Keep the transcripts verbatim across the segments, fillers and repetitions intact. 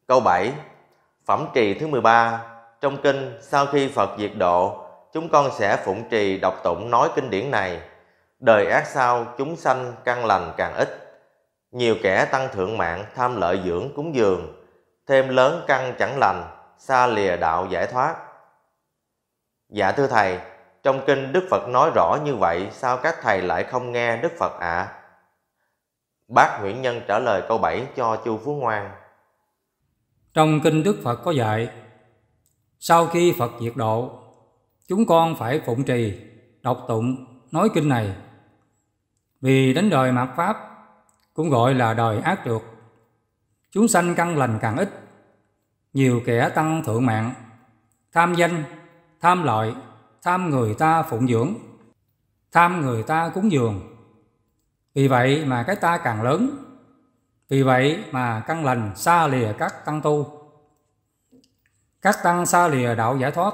Câu bảy. Phẩm trì thứ mười ba. Trong kinh, sau khi Phật diệt độ, chúng con sẽ phụng trì đọc tụng nói kinh điển này. Đời ác sau, chúng sanh căn lành càng ít. Nhiều kẻ tăng thượng mạng, tham lợi dưỡng cúng dường. Thêm lớn căn chẳng lành, xa lìa đạo giải thoát. Dạ thưa Thầy, trong kinh Đức Phật nói rõ như vậy, sao các thầy lại không nghe Đức Phật ạ? À? Bác Nguyễn Nhân trả lời câu bảy cho Chu Phú Ngoan. Trong kinh Đức Phật có dạy, sau khi Phật diệt độ, chúng con phải phụng trì, đọc tụng, nói kinh này. Vì đến đời mạt Pháp, cũng gọi là đời ác trượt, chúng sanh căn lành càng ít. Nhiều kẻ tăng thượng mạng, tham danh, tham lợi, tham người ta phụng dưỡng, tham người ta cúng dường. Vì vậy mà cái ta càng lớn. Vì vậy mà căn lành xa lìa các tăng tu. Các tăng xa lìa đạo giải thoát.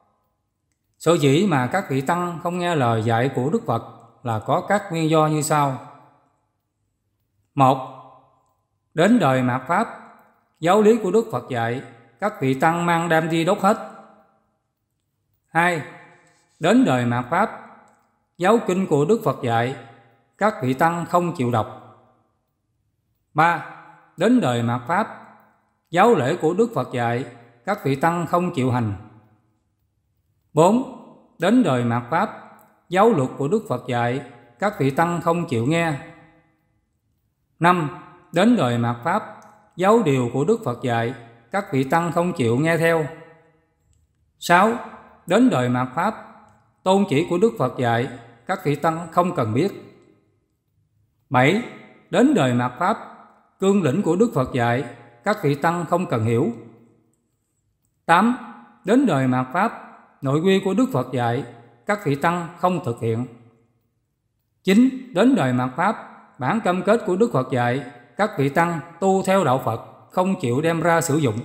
Sở dĩ mà các vị tăng không nghe lời dạy của Đức Phật là có các nguyên do như sau. Một, đến đời mạt Pháp, giáo lý của Đức Phật dạy các vị tăng mang đem đi đốt hết. Hai, đến đời mạt Pháp, giáo kinh của Đức Phật dạy các vị tăng không chịu đọc. Ba, đến đời mạt Pháp, giáo lễ của Đức Phật dạy các vị tăng không chịu hành. Bốn, đến đời mạt Pháp, giáo luật của Đức Phật dạy các vị tăng không chịu nghe. Năm, đến đời mạt Pháp, giáo điều của Đức Phật dạy các vị tăng không chịu nghe theo. Sáu, đến đời mạt Pháp, tôn chỉ của Đức Phật dạy các vị tăng không cần biết. Bảy, đến đời mạt Pháp, cương lĩnh của Đức Phật dạy các vị tăng không cần hiểu. Tám, đến đời mạt Pháp, nội quy của Đức Phật dạy các vị tăng không thực hiện. Chín, đến đời mạt Pháp, bản cam kết của Đức Phật dạy các vị tăng tu theo đạo Phật không chịu đem ra sử dụng.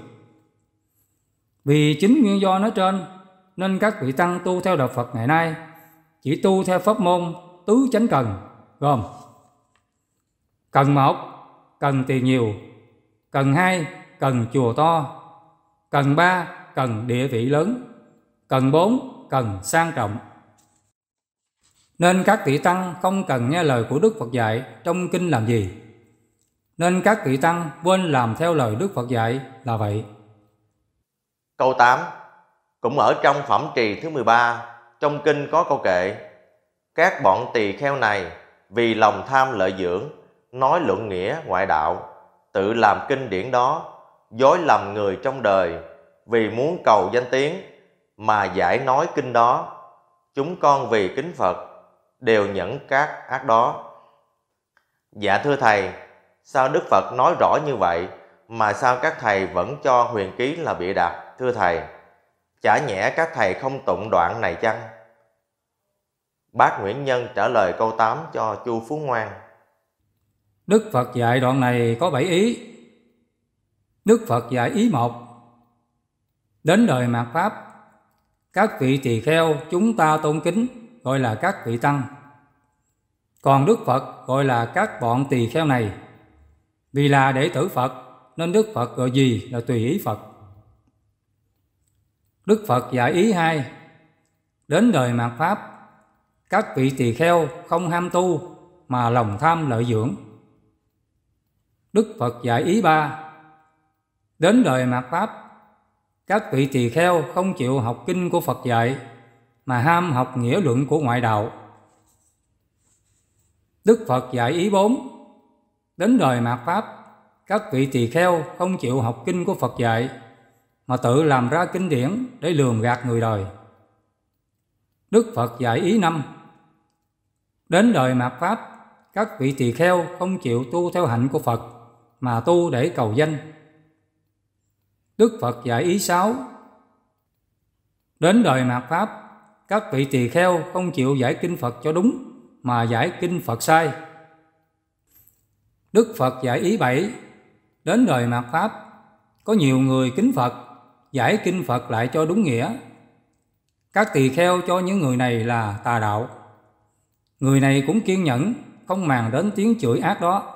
Vì chính nguyên do nói trên nên các vị tăng tu theo đạo Phật ngày nay chỉ tu theo pháp môn tứ chánh cần, gồm cần một, cần tiền nhiều; cần hai, cần chùa to; cần ba, cần địa vị lớn; cần bốn, cần sang trọng. Nên các vị tăng không cần nghe lời của Đức Phật dạy trong kinh làm gì. Nên các vị tăng quên làm theo lời Đức Phật dạy là vậy. Câu tám. Cũng ở trong phẩm trì thứ mười ba, trong kinh có câu kệ: các bọn tỳ kheo này vì lòng tham lợi dưỡng, nói luận nghĩa ngoại đạo, tự làm kinh điển đó, dối lầm người trong đời, vì muốn cầu danh tiếng mà giải nói kinh đó. Chúng con vì kính Phật đều nhẫn các ác đó. Dạ thưa Thầy, sao Đức Phật nói rõ như vậy mà sao các thầy vẫn cho huyền ký là bịa đặt, thưa Thầy? Chả nhẽ các thầy không tụng đoạn này chăng? Bác Nguyễn Nhân trả lời câu tám cho Chu Phú Ngoan. Đức Phật dạy đoạn này có bảy ý. Đức Phật dạy ý một: đến đời mạt Pháp, các vị tỳ kheo chúng ta tôn kính gọi là các vị tăng. Còn Đức Phật gọi là các bọn tỳ kheo này. Vì là đệ tử Phật nên Đức Phật gọi gì là tùy ý Phật. Đức Phật dạy ý hai: đến đời mạt Pháp, các vị tỳ kheo không ham tu mà lòng tham lợi dưỡng. Đức Phật dạy ý ba: đến đời mạt Pháp, các vị tỳ kheo không chịu học kinh của Phật dạy mà ham học nghĩa luận của ngoại đạo. Đức Phật dạy ý bốn: đến đời mạt Pháp, các vị tỳ kheo không chịu học kinh của Phật dạy mà tự làm ra kinh điển để lường gạt người đời. Đức Phật dạy ý năm: đến đời mạt Pháp, các vị tỳ kheo không chịu tu theo hạnh của Phật mà tu để cầu danh. Đức Phật dạy ý sáu: đến đời mạt Pháp, các vị tỳ kheo không chịu giải kinh Phật cho đúng mà giải kinh Phật sai. Đức Phật dạy ý bảy: đến đời mạt Pháp, có nhiều người kính Phật, giải kinh Phật lại cho đúng nghĩa. Các tỳ kheo cho những người này là tà đạo. Người này cũng kiên nhẫn, không màng đến tiếng chửi ác đó.